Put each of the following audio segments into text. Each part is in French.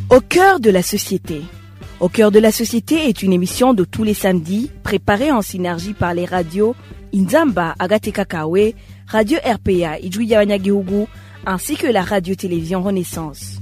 Au cœur de la société. Au cœur de la société est une émission de tous les samedis, préparée en synergie par les radios Inzamba, Agatekakawe, Radio RPA, Ijwi Wanyagihugu, ainsi que la radio-télévision Renaissance.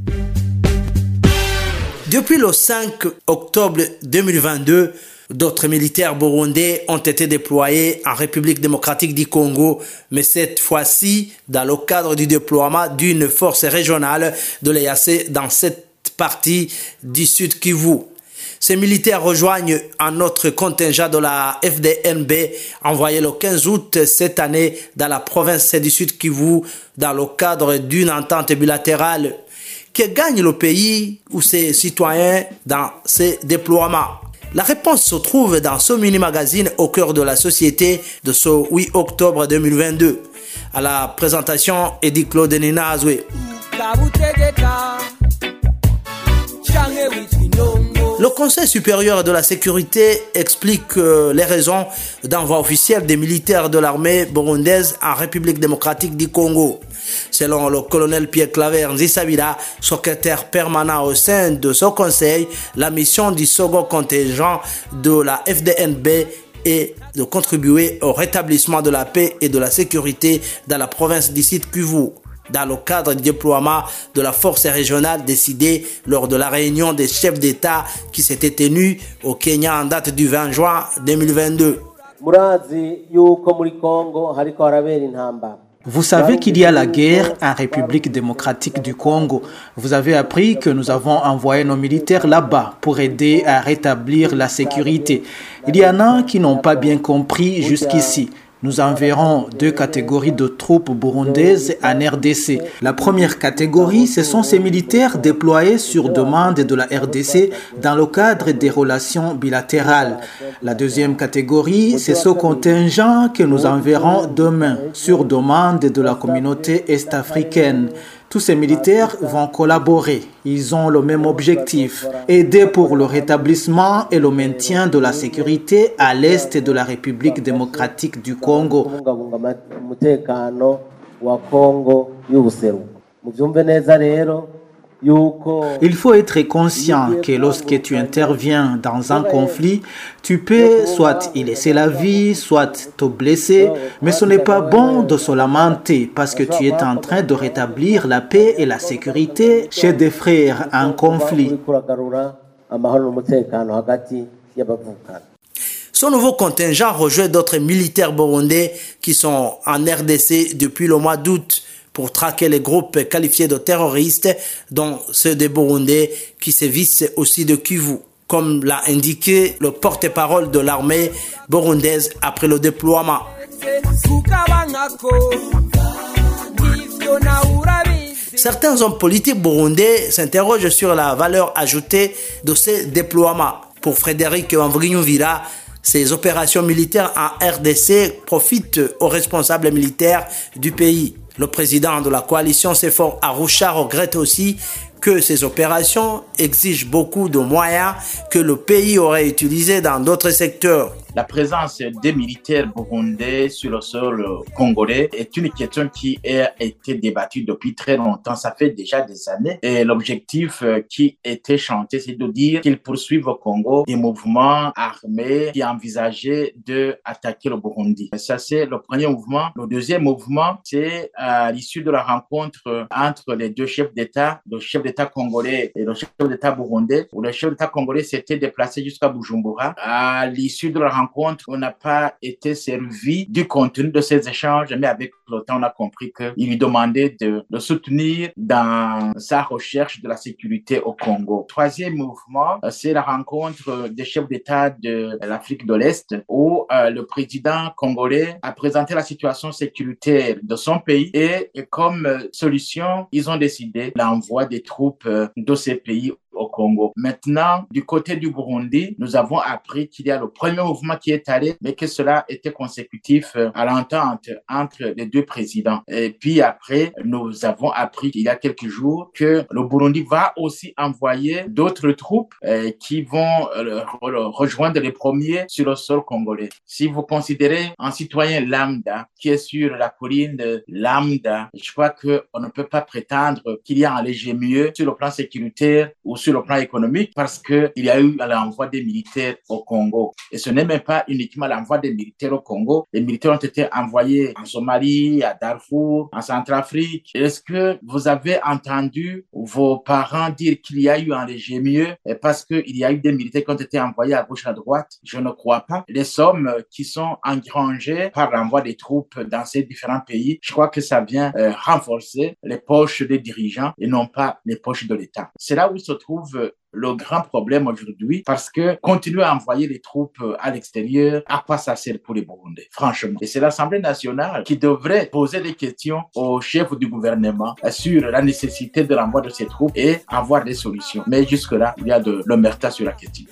Depuis le 5 octobre 2022, d'autres militaires burundais ont été déployés en République démocratique du Congo, mais cette fois-ci dans le cadre du déploiement d'une force régionale de l'EAC dans cette partie du Sud Kivu. Ces militaires rejoignent un autre contingent de la FDNB envoyé le 15 août cette année dans la province du Sud Kivu dans le cadre d'une entente bilatérale. Que gagne le pays ou ses citoyens dans ces déploiements? La réponse se trouve dans ce mini-magazine au cœur de la société de ce 8 octobre 2022. À la présentation, Eddie Claude Ninazwe. Le Conseil supérieur de la sécurité explique les raisons d'envoi officiel des militaires de l'armée burundaise en République démocratique du Congo. Selon le colonel Pierre-Claver Nzisabila, secrétaire permanent au sein de ce conseil, la mission du second contingent de la FDNB est de contribuer au rétablissement de la paix et de la sécurité dans la province du Sud Kivu, dans le cadre du déploiement de la force régionale décidée lors de la réunion des chefs d'État qui s'était tenue au Kenya en date du 20 juin 2022. Vous savez qu'il y a la guerre en République démocratique du Congo. Vous avez appris que nous avons envoyé nos militaires là-bas pour aider à rétablir la sécurité. Il y en a qui n'ont pas bien compris jusqu'ici. Nous enverrons 2 catégories de troupes burundaises en RDC. La première catégorie, ce sont ces militaires déployés sur demande de la RDC dans le cadre des relations bilatérales. La deuxième catégorie, c'est ce contingent que nous enverrons demain sur demande de la communauté est-africaine. Tous ces militaires vont collaborer. Ils ont le même objectif, aider pour le rétablissement et le maintien de la sécurité à l'est de la République démocratique du Congo. Il faut être conscient que lorsque tu interviens dans un conflit, tu peux soit y laisser la vie, soit te blesser, mais ce n'est pas bon de se lamenter parce que tu es en train de rétablir la paix et la sécurité chez des frères en conflit. Ce nouveau contingent rejoint d'autres militaires burundais qui sont en RDC depuis le mois d'août pour traquer les groupes qualifiés de terroristes, dont ceux des Burundais qui sévissent aussi de Kivu, comme l'a indiqué le porte-parole de l'armée burundaise après le déploiement. Certains hommes politiques burundais s'interrogent sur la valeur ajoutée de ces déploiements. Pour Frédéric Wamvrinyuvira, ces opérations militaires en RDC profitent aux responsables militaires du pays. Le président de la coalition CFOR Arusha regrette aussi que ces opérations exigent beaucoup de moyens que le pays aurait utilisés dans d'autres secteurs. La présence des militaires burundais sur le sol congolais est une question qui a été débattue depuis très longtemps. Ça fait déjà des années. Et l'objectif qui était chanté, c'est de dire qu'ils poursuivent au Congo des mouvements armés qui envisageaient d'attaquer le Burundi. Ça, c'est le premier mouvement. Le deuxième mouvement, c'est à l'issue de la rencontre entre les 2 chefs d'État, le chef d'État congolais et le chef d'État burundais, où le chef d'État congolais s'était déplacé jusqu'à Bujumbura. À l'issue de la rencontre, on n'a pas été servi du contenu de ces échanges, mais avec le temps, on a compris qu'il lui demandait de le soutenir dans sa recherche de la sécurité au Congo. Troisième mouvement, c'est la rencontre des chefs d'État de l'Afrique de l'Est, où le président congolais a présenté la situation sécuritaire de son pays et comme solution, ils ont décidé l'envoi des troupes de ces pays au Congo. Maintenant, du côté du Burundi, nous avons appris qu'il y a le premier mouvement qui est allé, mais que cela était consécutif à l'entente entre les 2 présidents. Et puis après, nous avons appris il y a quelques jours que le Burundi va aussi envoyer d'autres troupes qui vont rejoindre les premiers sur le sol congolais. Si vous considérez un citoyen lambda qui est sur la colline lambda, je crois qu'on ne peut pas prétendre qu'il y a un léger mieux sur le plan sécuritaire ou sur le plan économique parce qu'il y a eu l'envoi des militaires au Congo. Et ce n'est même pas uniquement l'envoi des militaires au Congo. Les militaires ont été envoyés en Somalie, à Darfour, en Centrafrique. Est-ce que vous avez entendu vos parents dire qu'il y a eu un régime mieux parce qu'il y a eu des militaires qui ont été envoyés à gauche, à droite? Je ne crois pas. Les sommes qui sont engrangées par l'envoi des troupes dans ces différents pays, je crois que ça vient renforcer les poches des dirigeants et non pas les poches de l'État. C'est là où se trouve le grand problème aujourd'hui, parce que continuer à envoyer les troupes à l'extérieur, à quoi ça sert pour les Burundais, franchement? Et c'est l'Assemblée nationale qui devrait poser des questions au chef du gouvernement sur la nécessité de l'envoi de ces troupes et avoir des solutions. Mais jusque-là, il y a de l'omerta sur la question.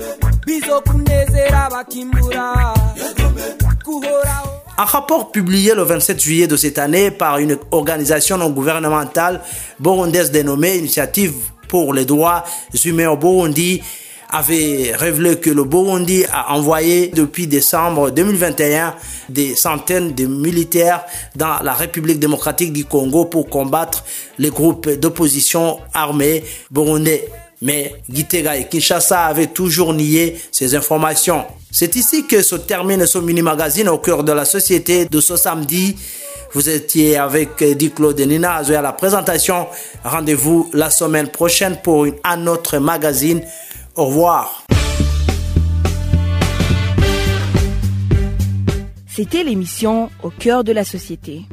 Un rapport publié le 27 juillet de cette année par une organisation non gouvernementale burundaise dénommée Initiative pour les droits humains au Burundi avait révélé que le Burundi a envoyé depuis décembre 2021 des centaines de militaires dans la République démocratique du Congo pour combattre les groupes d'opposition armés burundais. Mais Gitega et Kinshasa avaient toujours nié ces informations. C'est ici que se termine ce mini-magazine au cœur de la société de ce samedi. Vous étiez avec Claude Nina à la présentation. Rendez-vous la semaine prochaine pour un autre magazine. Au revoir. C'était l'émission Au cœur de la société.